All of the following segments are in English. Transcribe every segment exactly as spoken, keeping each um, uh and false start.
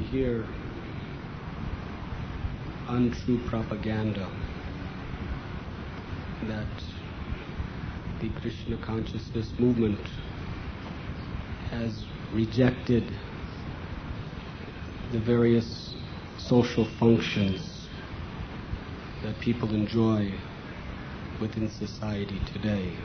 hear untrue propaganda that the Krishna consciousness movement has rejected the various social functions that people enjoy within society today.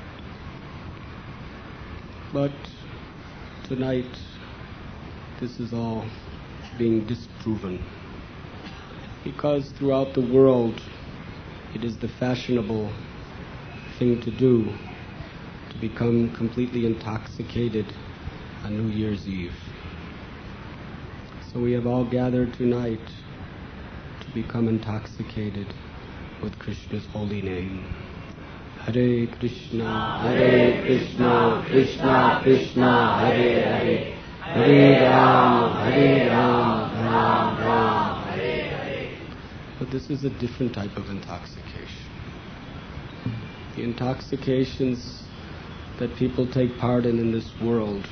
But tonight, this is all being disproven, because throughout the world, it is the fashionable thing to do to become completely intoxicated on New Year's Eve. So we have all gathered tonight to become intoxicated with Krishna's holy name. Hare Krishna, Hare Krishna, Krishna Krishna, Hare Hare, Hare Ram, Hare Ram, Ram Ram, Hare Hare. But this is a different type of intoxication. The intoxications that people take part in in this world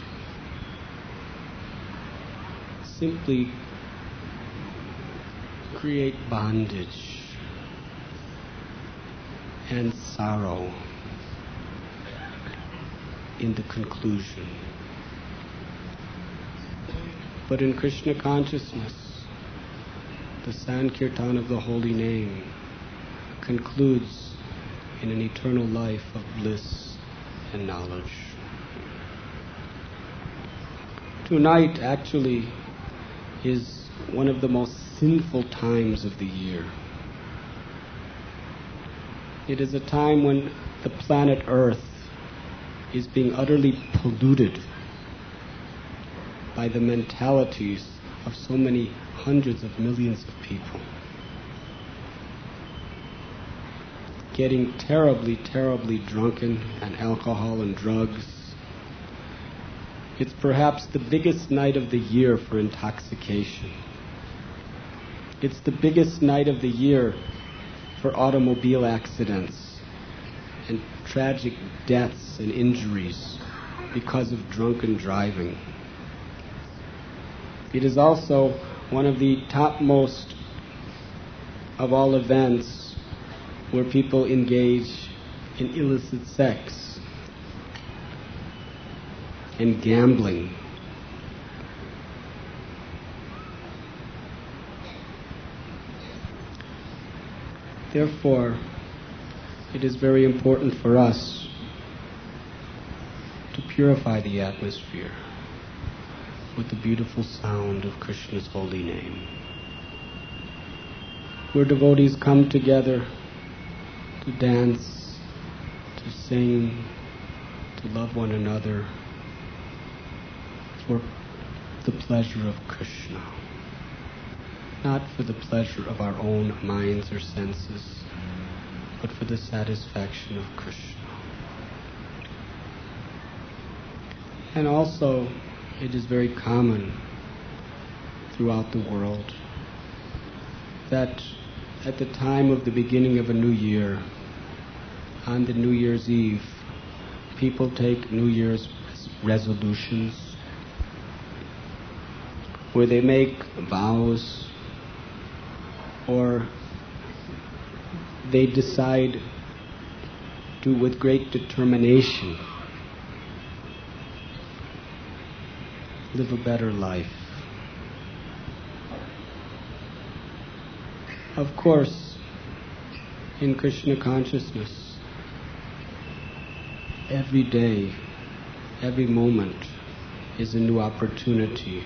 simply create bondage and sorrow in the conclusion. But in Krishna consciousness, the Sankirtan of the holy name concludes in an eternal life of bliss and knowledge. Tonight actually is one of the most sinful times of the year. It is a time when the planet Earth is being utterly polluted by the mentalities of so many hundreds of millions of people, getting terribly, terribly drunken on alcohol and drugs. It's perhaps the biggest night of the year for intoxication. It's the biggest night of the year for automobile accidents and tragic deaths and injuries because of drunken driving. It is also one of the topmost of all events where people engage in illicit sex and gambling. Therefore, it is very important for us to purify the atmosphere with the beautiful sound of Krishna's holy name. Where devotees come together to dance, to sing, to love one another for the pleasure of Krishna, not for the pleasure of our own minds or senses, but for the satisfaction of Krishna. And also, it is very common throughout the world that at the time of the beginning of a new year, on the New Year's Eve, people take New Year's resolutions where they make vows, or they decide to, with great determination, live a better life. Of course, in Krishna consciousness, every day, every moment is a new opportunity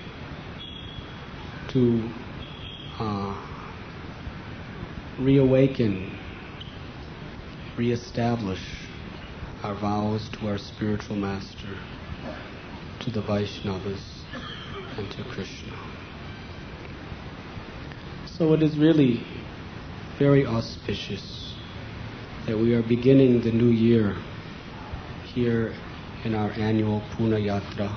to uh, reawaken, reestablish our vows to our spiritual master, to the Vaishnavas, and to Krishna. So it is really very auspicious that we are beginning the new year here in our annual Puna Yatra.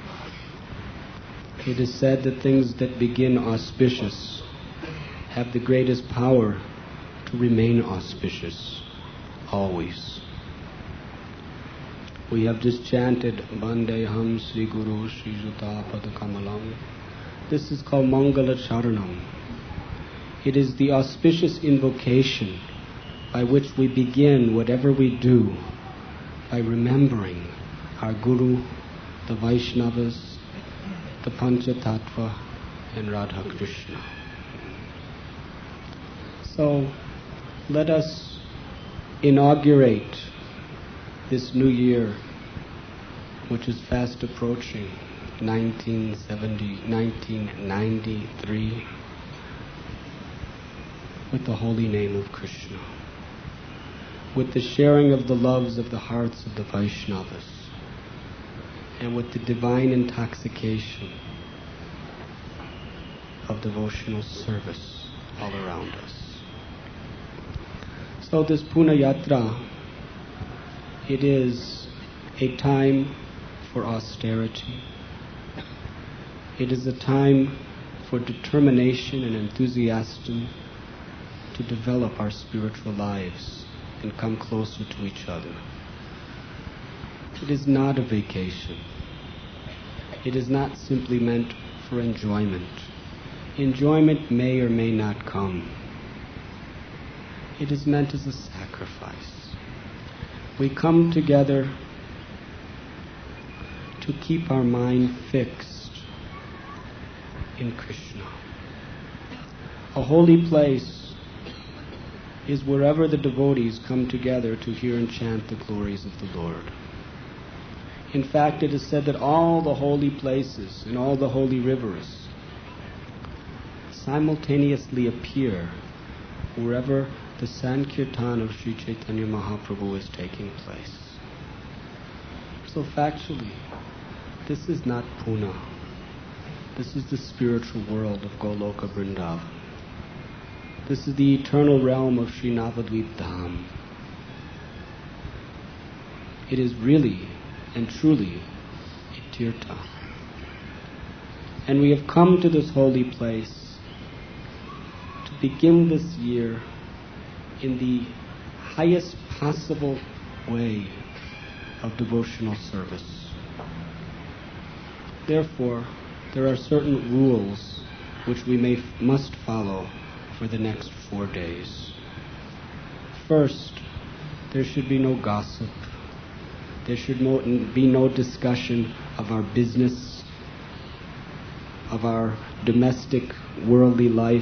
It is said that things that begin auspicious have the greatest power to remain auspicious always. We have just chanted Bandeham Sri Guru Sri Juta Pada Kamalam This is called Mangala Charanam. It is the auspicious invocation by which we begin whatever we do by remembering our Guru, the Vaishnavas, the Panchatattva, and Radha Krishna. So let us inaugurate this new year, which is fast approaching, nineteen seventy, nineteen ninety-three, with the holy name of Krishna, with the sharing of the loves of the hearts of the Vaishnavas, and with the divine intoxication of devotional service all around us. So this Puna Yatra, it is a time for austerity. It is a time for determination and enthusiasm to develop our spiritual lives and come closer to each other. It is not a vacation. It is not simply meant for enjoyment. Enjoyment may or may not come. It is meant as a sacrifice. We come together to keep our mind fixed in Krishna. A holy place is wherever the devotees come together to hear and chant the glories of the Lord. In fact, it is said that all the holy places and all the holy rivers simultaneously appear wherever the Sankirtan of Sri Chaitanya Mahaprabhu is taking place. So factually, this is not Puna. This is the spiritual world of Goloka Vrindavan. This is the eternal realm of Sri Navadvip Dham. It is really and truly a tirtha. And we have come to this holy place to begin this year in the highest possible way of devotional service. Therefore, there are certain rules which we may must follow for the next four days. First, there should be no gossip. There should no, be no discussion of our business, of our domestic worldly life.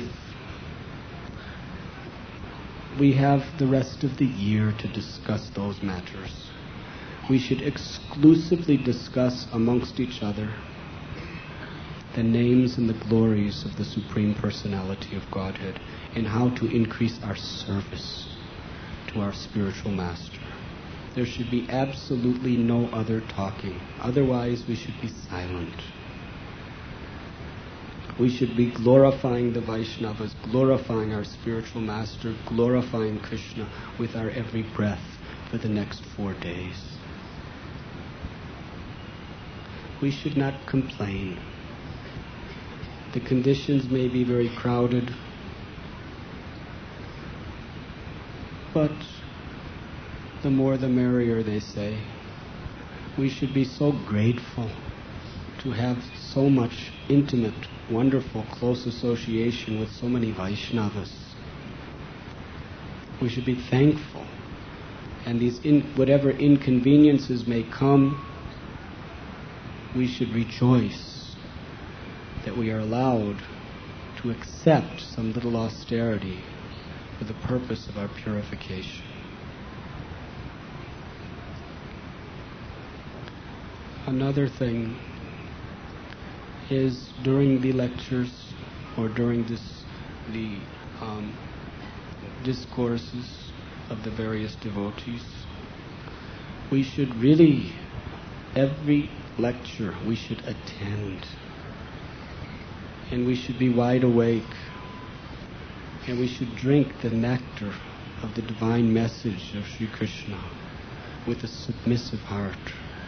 We have the rest of the year to discuss those matters. We should exclusively discuss amongst each other the names and the glories of the Supreme Personality of Godhead and how to increase our service to our spiritual master. There should be absolutely no other talking. Otherwise, we should be silent. We should be glorifying the Vaishnavas, glorifying our spiritual master, glorifying Krishna with our every breath for the next four days. We should not complain. The conditions may be very crowded, but the more the merrier, they say. We should be so grateful to have so much intimate, wonderful, close association with so many Vaishnavas. We should be thankful. And these in, whatever inconveniences may come, we should rejoice that we are allowed to accept some little austerity for the purpose of our purification. Another thing is during the lectures or during this the um, discourses of the various devotees, we should really, every lecture we should attend. And we should be wide awake. And we should drink the nectar of the divine message of Sri Krishna with a submissive heart.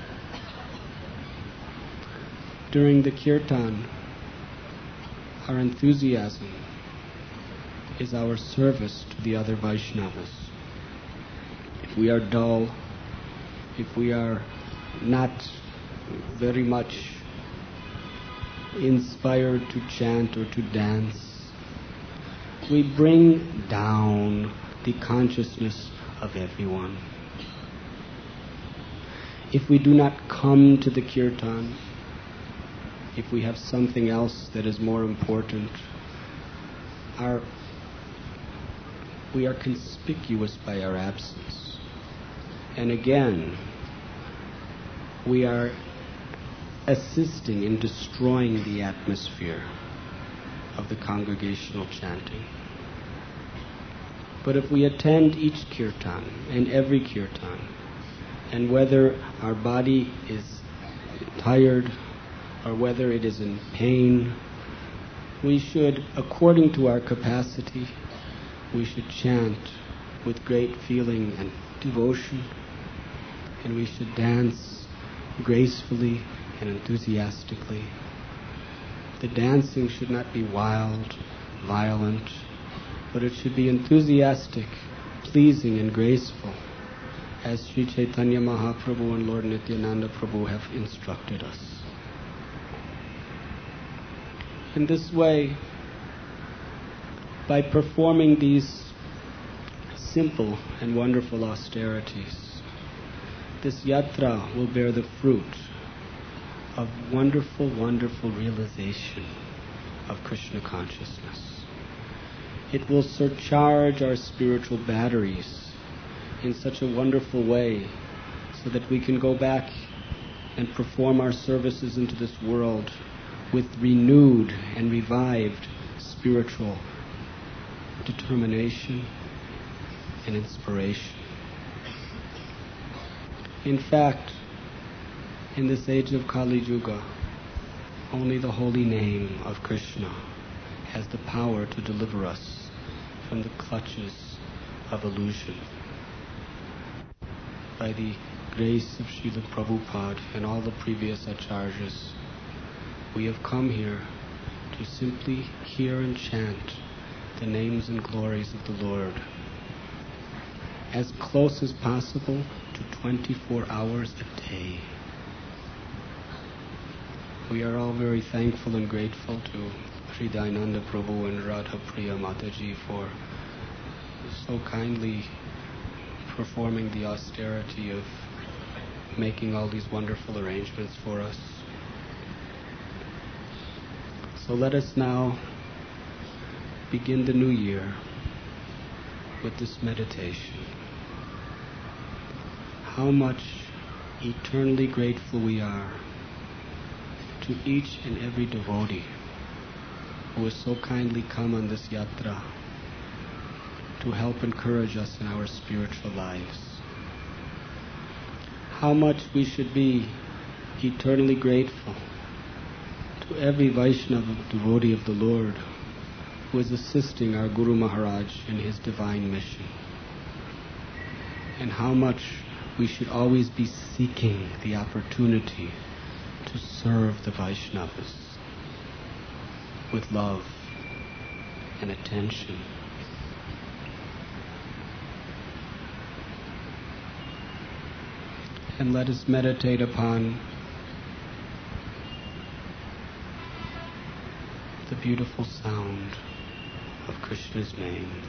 During the kirtan, our enthusiasm is our service to the other Vaishnavas. If we are dull, if we are not very much inspired to chant or to dance, we bring down the consciousness of everyone. If we do not come to the kirtan, if we have something else that is more important, our, we are conspicuous by our absence. And again, we are assisting in destroying the atmosphere of the congregational chanting. But if we attend each kirtan and every kirtan, and whether our body is tired or whether it is in pain, we should, according to our capacity, we should chant with great feeling and devotion, and we should dance gracefully and enthusiastically. The dancing should not be wild, violent, but it should be enthusiastic, pleasing and graceful, as Sri Chaitanya Mahaprabhu and Lord Nityananda Prabhu have instructed us. In this way, by performing these simple and wonderful austerities, this yatra will bear the fruit of wonderful, wonderful realization of Krishna consciousness. It will surcharge our spiritual batteries in such a wonderful way so that we can go back and perform our services into this world with renewed and revived spiritual determination and inspiration. In fact, in this age of Kali Yuga, only the holy name of Krishna has the power to deliver us from the clutches of illusion. By the grace of Srila Prabhupada and all the previous acharyas, we have come here to simply hear and chant the names and glories of the Lord as close as possible to twenty-four hours a day. We are all very thankful and grateful to Sri Dayananda Prabhu and Radha Priya Mataji for so kindly performing the austerity of making all these wonderful arrangements for us. So let us now begin the new year with this meditation. How much eternally grateful we are to each and every devotee who has so kindly come on this yatra to help encourage us in our spiritual lives. How much we should be eternally grateful to every Vaishnava devotee of the Lord who is assisting our Guru Maharaj in his divine mission. And how much we should always be seeking the opportunity to serve the Vaishnavas with love and attention. And let us meditate upon the beautiful sound of Krishna's name.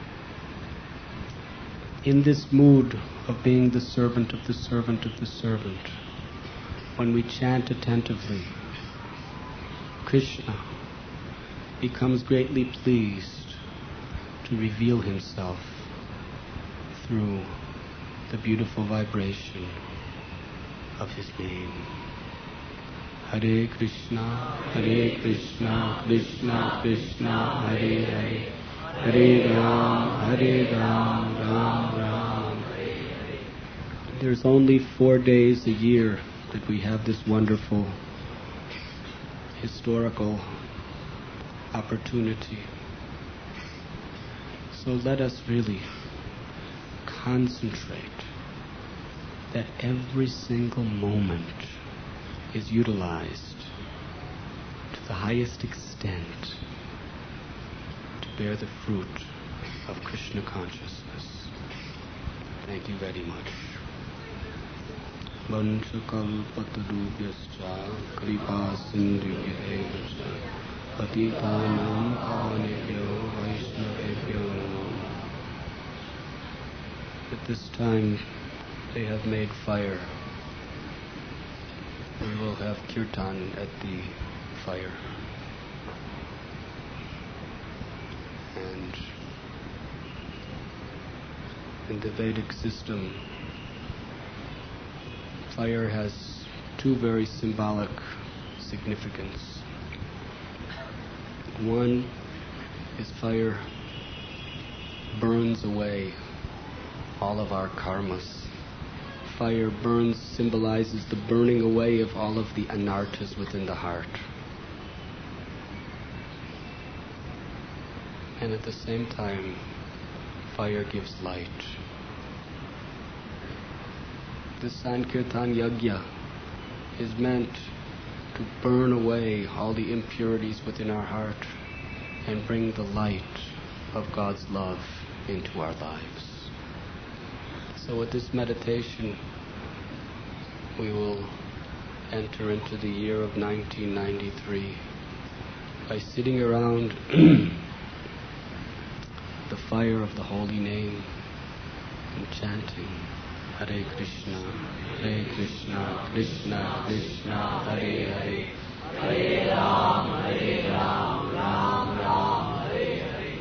In this mood of being the servant of the servant of the servant, when we chant attentively, Krishna becomes greatly pleased to reveal himself through the beautiful vibration of his name. Hare Krishna, Hare Krishna, Krishna Krishna, Hare Hare, Hare Ram, Hare Ram, Ram Ram, Hare Hare. There's only four days a year that we have this wonderful historical opportunity. So let us really concentrate that every single moment is utilized to the highest extent to bear the fruit of Krishna consciousness. Thank you very much. Vanchakalpatarubhyascha kripa sindhubhya cha patitanam pavanebhyo vaishnavebhyo namo. At this time they have made fire. We will have kirtan at the fire. And in the Vedic system, fire has two very symbolic significance. One is fire burns away all of our karmas. Fire burns symbolizes the burning away of all of the anarthas within the heart. And at the same time, fire gives light. The Sankirtan Yajna is meant to burn away all the impurities within our heart and bring the light of God's love into our lives. So with this meditation, we will enter into the year of nineteen ninety-three by sitting around the fire of the holy name and chanting Hare Krishna, Hare Krishna, Krishna Krishna, Hare Hare, Hare Ram, Hare Ram, Ram Ram, Hare Hare.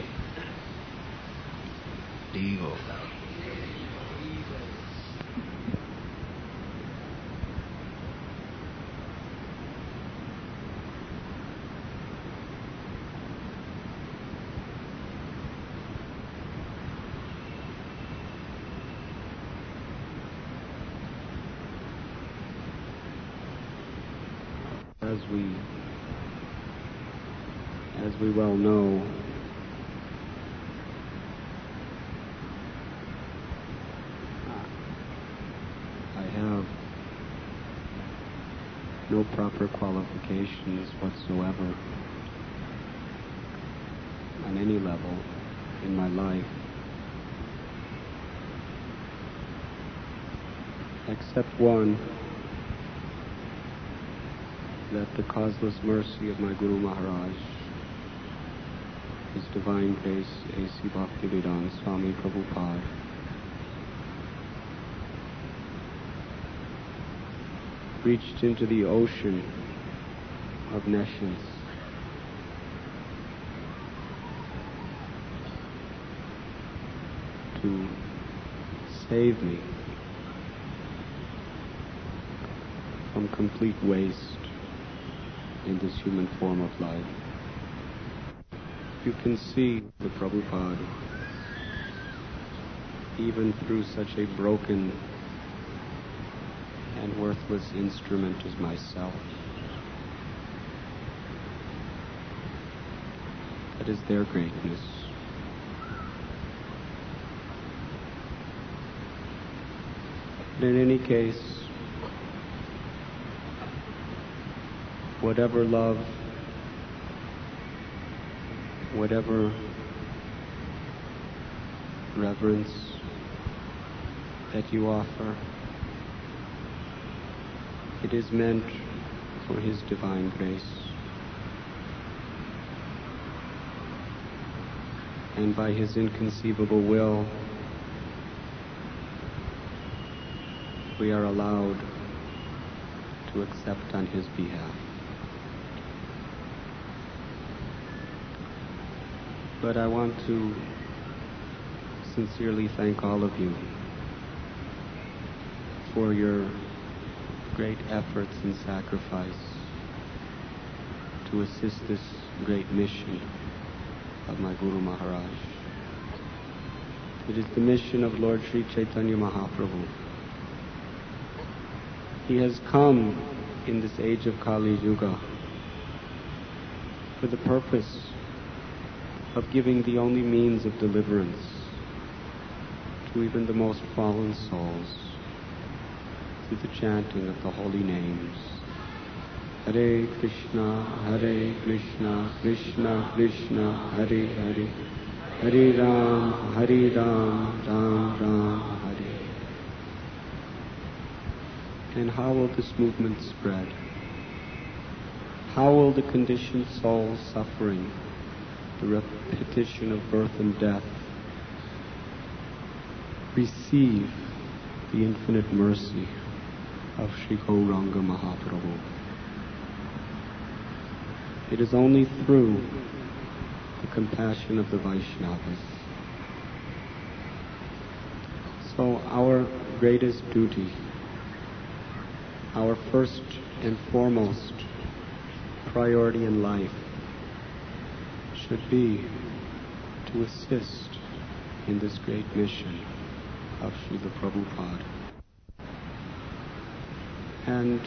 Devo. As we, as we well know, I have no proper qualifications whatsoever on any level in my life, except one, that the causeless mercy of my Guru Maharaj, His Divine Grace A C Bhaktivedanta Swami Prabhupada, reached into the ocean of nescience to save me from complete waste in this human form of life. You can see the Prabhupada, even through such a broken and worthless instrument as myself. That is their greatness. But in any case, whatever love, whatever reverence that you offer, it is meant for His divine grace. And by His inconceivable will, we are allowed to accept on His behalf. But I want to sincerely thank all of you for your great efforts and sacrifice to assist this great mission of my Guru Maharaj. It is the mission of Lord Sri Chaitanya Mahaprabhu. He has come in this age of Kali Yuga for the purpose of giving the only means of deliverance to even the most fallen souls through the chanting of the holy names. Hare Krishna, Hare Krishna, Krishna Krishna, Hare Hare, Hare Ram, Hare Ram, Ram Ram, Hare. And how will this movement spread? How will the conditioned soul suffering the repetition of birth and death receive the infinite mercy of Sri Gauranga Mahaprabhu? It is only through the compassion of the Vaishnavas. So our greatest duty, our first and foremost priority in life should be to assist in this great mission of Srila Prabhupada. And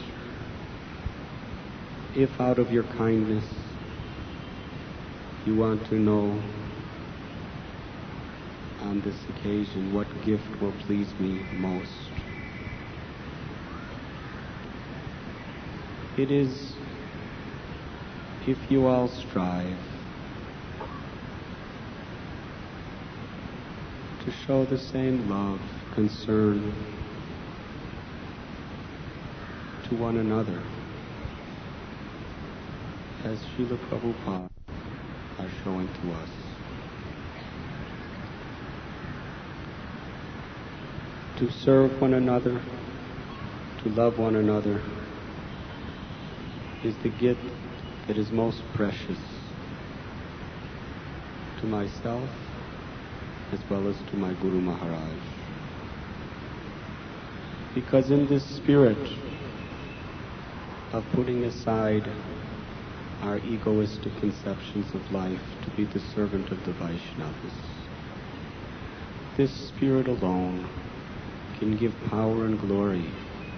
if out of your kindness you want to know on this occasion what gift will please me most, it is if you all strive to show the same love, concern to one another as Srila Prabhupada are showing to us. To serve one another, to love one another, is the gift that is most precious to myself as well as to my Guru Maharaj. Because in this spirit of putting aside our egoistic conceptions of life to be the servant of the Vaishnavas, this spirit alone can give power and glory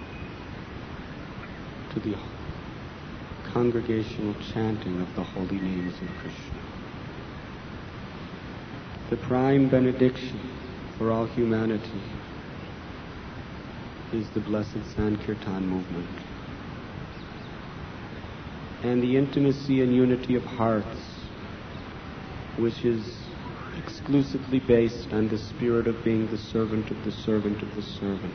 to the congregational chanting of the holy names of Krishna. The prime benediction for all humanity is the blessed Sankirtan movement. And the intimacy and unity of hearts, which is exclusively based on the spirit of being the servant of the servant of the servant,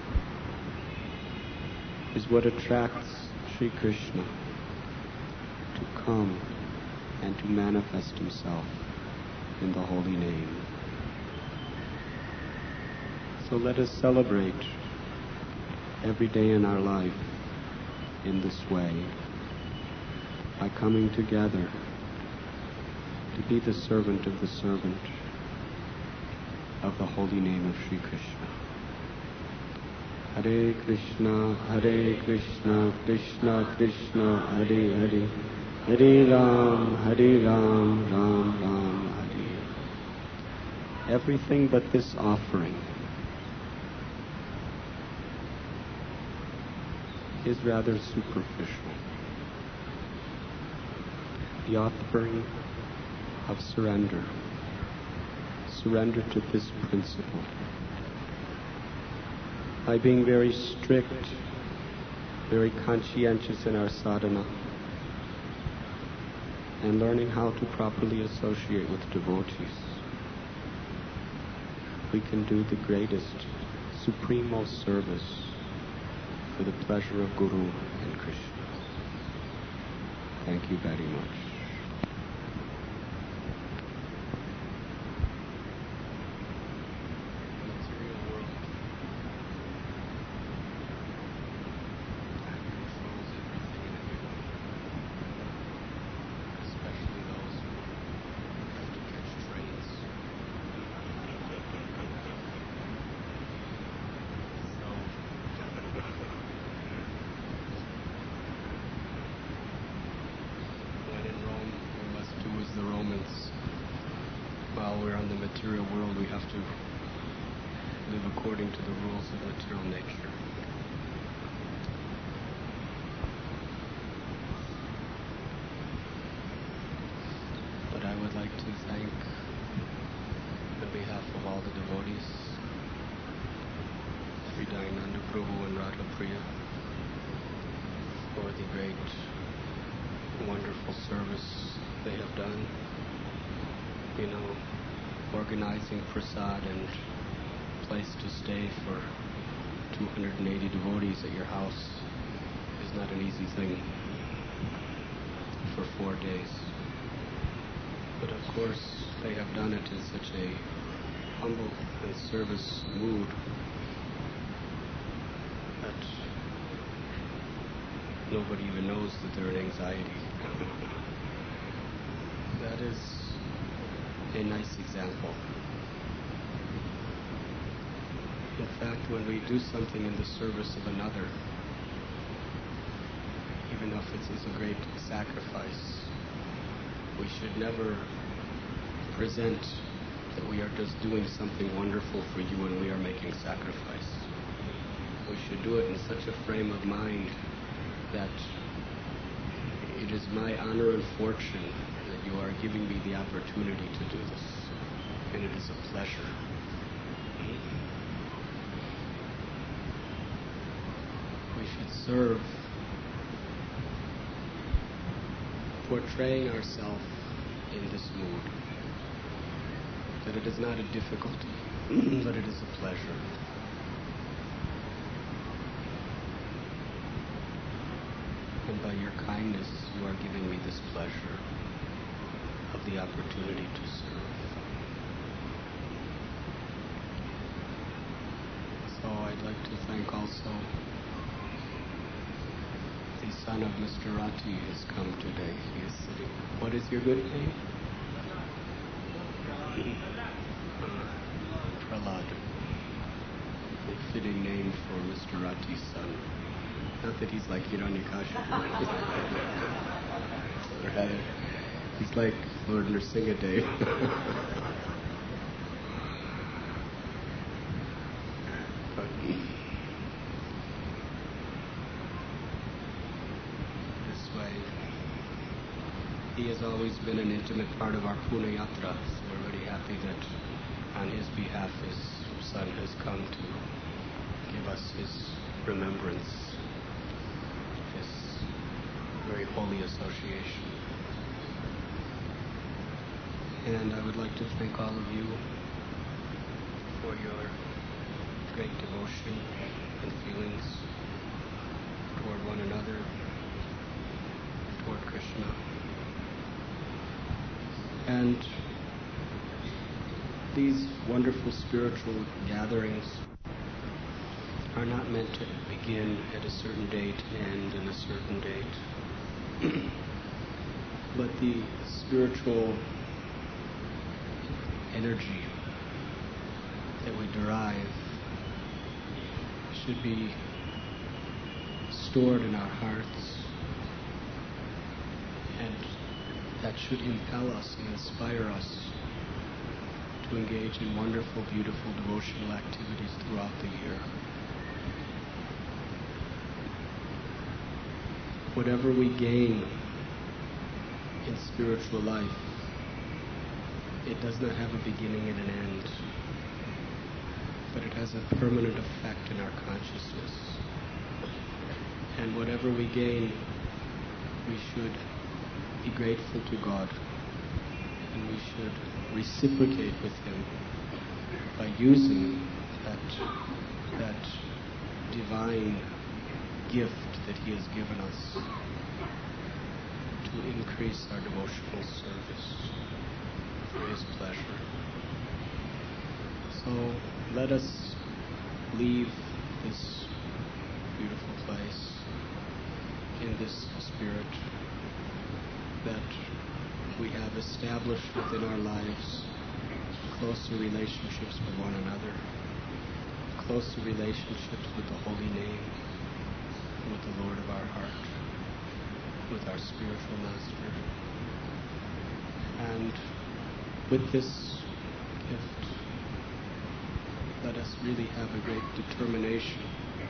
is what attracts Sri Krishna to come and to manifest himself in the holy name. So let us celebrate every day in our life in this way, by coming together to be the servant of the servant of the holy name of Sri Krishna. Hare Krishna, Hare Krishna, Krishna Krishna, Hare Hare, Hare Ram, Hare Ram, Ram Ram, Hare. Everything but this offering is rather superficial. The offering of surrender, surrender to this principle. By being very strict, very conscientious in our sadhana, and learning how to properly associate with devotees, we can do the greatest, supremost service for the pleasure of Guru and Krishna. Thank you very much. The Romans, while we're on the material world, we have to live according to the rules of material nature. But I would like to thank, on behalf of all the devotees, Sri Dayananda Prabhu and Radha Priya, for the great, wonderful service they have done, you know, organizing prasad and place to stay for two hundred eighty devotees at your house is not an easy thing for four days. But of course, they have done it in such a humble and service mood that nobody even knows that they're in anxiety. That is a nice example. In fact, when we do something in the service of another, even if it is a great sacrifice, we should never present that we are just doing something wonderful for you and we are making sacrifice. We should do it in such a frame of mind that it is my honor and fortune that you are giving me the opportunity to do this, and it is a pleasure. We should serve, portraying ourselves in this mood, that it is not a difficulty, but it is a pleasure. And by your kindness, you are giving me this pleasure of the opportunity to serve. So I'd like to thank also the son of Mister Rati has come today. He is sitting. What is your good name? Prahlad. A fitting name for Mister Rati's son. Not that he's like Hiranyakashipu. Right? He's like Lord Nrsingadev. But this way, he has always been an intimate part of our Pune Yatra, so we're very happy that on his behalf his son has come to give us his remembrance, this very holy association. And I would like to thank all of you for your great devotion and feelings toward one another, toward Krishna. And these wonderful spiritual gatherings are not meant to begin at a certain date and end in a certain date. But the spiritual energy that we derive should be stored in our hearts, and that should impel us and inspire us to engage in wonderful, beautiful devotional activities throughout the year. Whatever we gain in spiritual life, it does not have a beginning and an end, but it has a permanent effect in our consciousness. And whatever we gain, we should be grateful to God, and we should reciprocate with Him by using that, that divine gift that He has given us to increase our devotional service for His pleasure. So let us leave this beautiful place in this spirit that we have established within our lives closer relationships with one another, closer relationships with the holy name, with the Lord of our heart, with our spiritual master. And with this gift, let us really have a great determination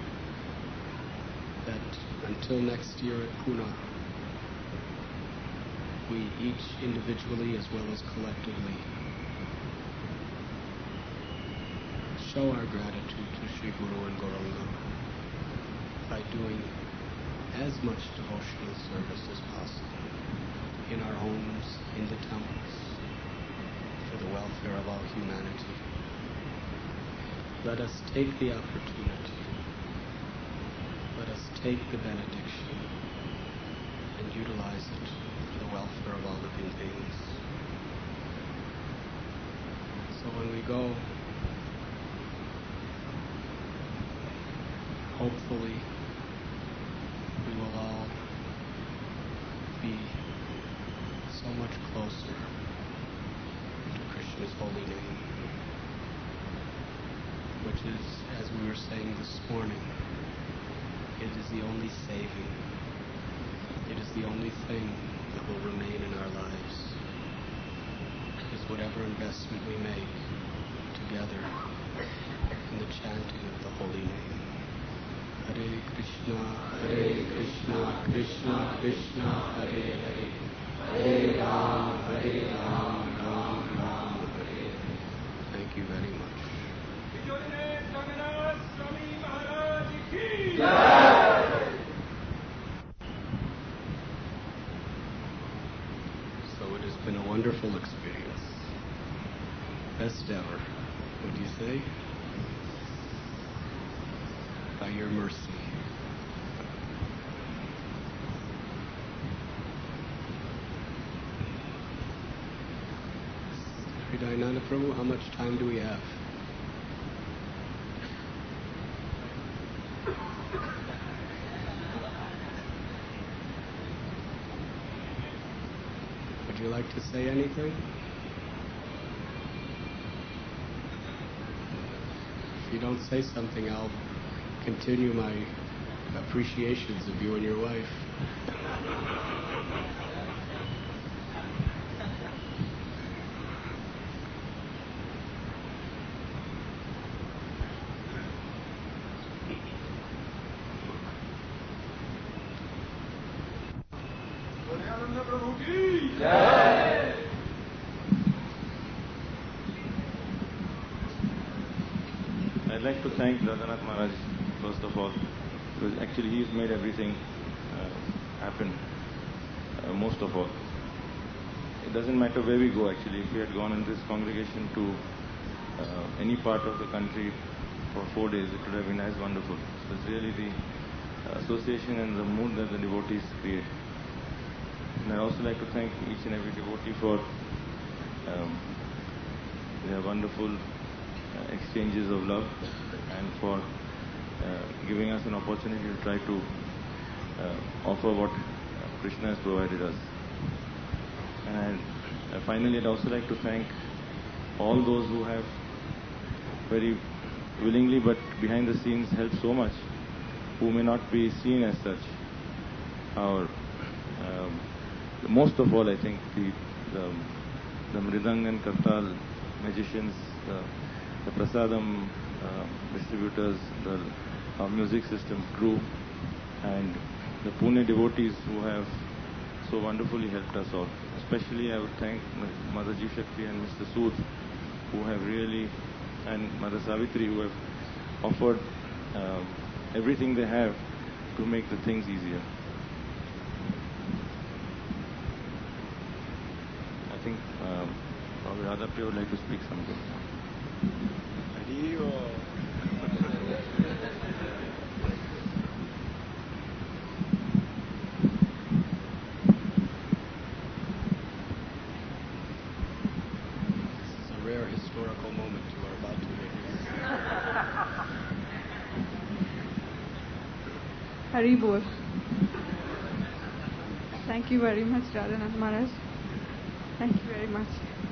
that until next year at Pune, we each individually as well as collectively show our gratitude to Sri Guru and Gauranga by doing as much devotional service as possible in our homes, in the temples, for the welfare of all humanity. Let us take the opportunity take the benediction and utilize it for the welfare of all living beings. So when we go, hopefully we will all be so much closer to Krishna's holy name, which is, as we were saying this morning, it is the only saving. It is the only thing that will remain in our lives, is whatever investment we make together in the chanting of the holy name. Hare Krishna, Hare Krishna, Krishna Krishna, Hare Hare, Hare Ram, Hare Ram, Ram Ram, Hare Hare. Thank you very much. So it has been a wonderful experience. Best ever, would you say? By your mercy. Hridayananda Prabhu, how much time do we have? Would you like to say anything? If you don't say something, I'll continue my appreciations of you and your wife. I'd like to thank Radhanath Maharaj first of all, because actually he's made everything uh, happen, uh, most of all. It doesn't matter where we go actually. If we had gone in this congregation to uh, any part of the country for four days, it would have been as wonderful. So it's really the uh, association and the mood that the devotees create. And I'd also like to thank each and every devotee for um, their wonderful uh, exchanges of love and for uh, giving us an opportunity to try to uh, offer what uh, Krishna has provided us. And uh, finally, I'd also like to thank all those who have very willingly but behind the scenes helped so much, who may not be seen as such. Our um, most of all, I think the the, the Mridang and Kartal magicians, the, the Prasadam uh, distributors, the our music system crew, and the Pune devotees who have so wonderfully helped us all. Especially I would thank Mother Jeev Shakti and Mister Sood, who have really, and Mother Savitri, who have offered um, everything they have to make the things easier. I think um, probably Radhapriya would like to speak something. This is a rare historical moment you are about to witness. Hari Bol. Thank you very much, Radhanath Maharaj. Thank you very much.